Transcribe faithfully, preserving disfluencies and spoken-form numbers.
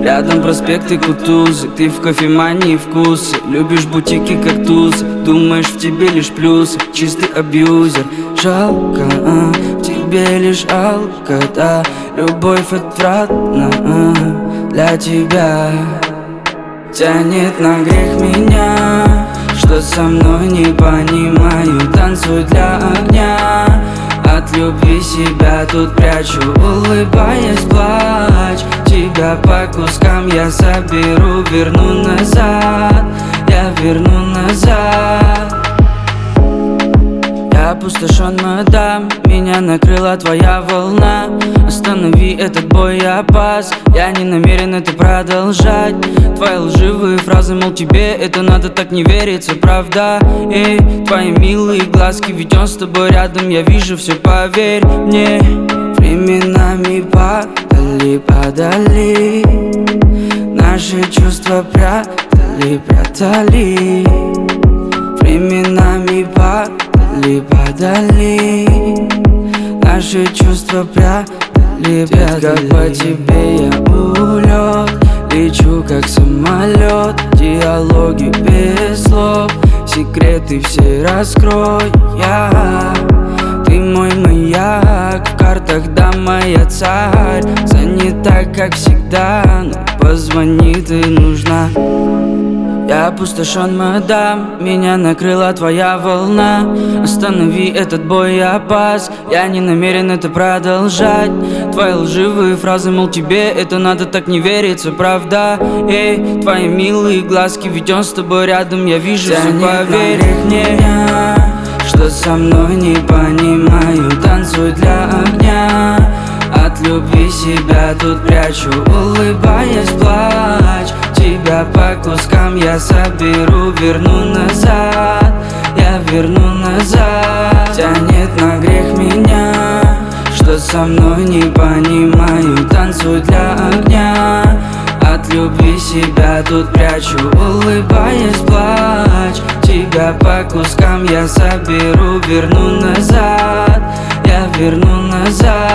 Рядом проспекты Кутузы, ты в кофемании вкусы. Любишь бутики как тузы, думаешь в тебе лишь плюсы. Чистый абьюзер, жалко, а, в тебе лишь алко, да. Любовь отвратна, а, для тебя. Тянет на грех меня, что со мной не понимаю. Танцуй для огня, от любви себя тут прячу. Улыбаясь, плачь, тебя по кускам я соберу. Верну назад, я верну назад. Я опустошен, мадам, меня накрыла твоя волна. Останови этот бой, я пас, я не намерен это продолжать. Твои лживые фразы, мол, тебе это надо, так не верится, правда? Эй, твои милые глазки, ведь он с тобой рядом, я вижу все, поверь мне. Временами падали, падали, наши чувства прятали, прятали. Временами падали, падали, наши чувства прятали, прятали. Как по тебе я улет, лечу как самолет. Диалоги без слов, секреты все раскрою я. Ты мой маяк, в картах дама я царь. Занята как всегда, но позвони, ты нужна. Я опустошен, мадам, меня накрыла твоя волна. Останови этот бой, я пас, я не намерен это продолжать. Твои лживые фразы, мол, тебе это надо, так не верится, правда? Эй, твои милые глазки, ведь он с тобой рядом, я вижу все, поверь мне. Что со мной не понимаю, танцуй для огня, от любви себя тут прячу. Улыбаясь, плачь, тебя по кускам я соберу. Верну назад, я верну назад. Тянет на грех меня, что со мной не понимаю. Танцуй для огня, от любви себя тут прячу. Улыбаясь, плачь, тебя по кускам я соберу. Верну назад, я верну назад.